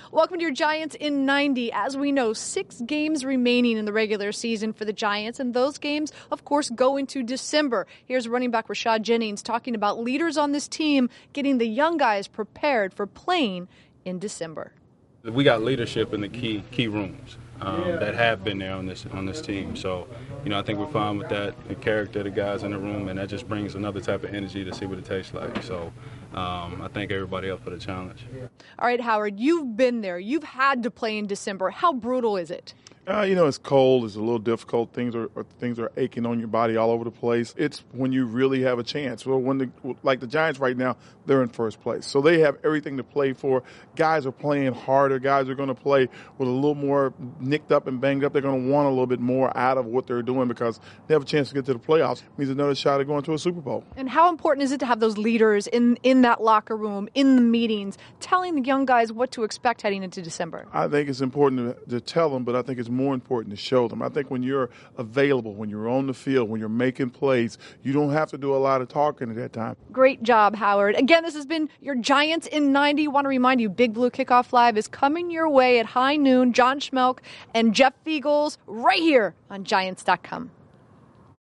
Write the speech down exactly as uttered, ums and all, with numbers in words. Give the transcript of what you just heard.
Welcome to your Giants in ninety. As we know, six games remaining in the regular season for the Giants, and those games, of course, go into December. Here's running back Rashad Jennings talking about leaders on this team getting the young guys prepared for playing in December. We got leadership in the key key rooms um, that have been there on this on this team. So, you know, I think we're fine with that, the character of the guys in the room, and that just brings another type of energy to see what it tastes like. So um, I thank everybody up for the challenge. All right, Howard, you've been there. You've had to play in December. How brutal is it? Uh, you know, it's cold. It's a little difficult. Things are things are aching on your body all over the place. It's when you really have a chance. Well, when the like the Giants right now, they're in first place, so they have everything to play for. Guys are playing harder. Guys are going to play with a little more nicked up and banged up. They're going to want a little bit more out of what they're doing because they have a chance to get to the playoffs. It means another shot at going to a Super Bowl. And how important is it to have those leaders in in that locker room, in the meetings, telling the young guys what to expect heading into December? I think it's important to, to tell them, but I think it's more important to show them. I think when you're available, when you're on the field, when you're making plays, you don't have to do a lot of talking at that time. Great job, Howard. Again, this has been your Giants in ninety. Want to remind you, Big Blue Kickoff Live is coming your way at high noon. John Schmelk and Jeff Feagles right here on Giants dot com.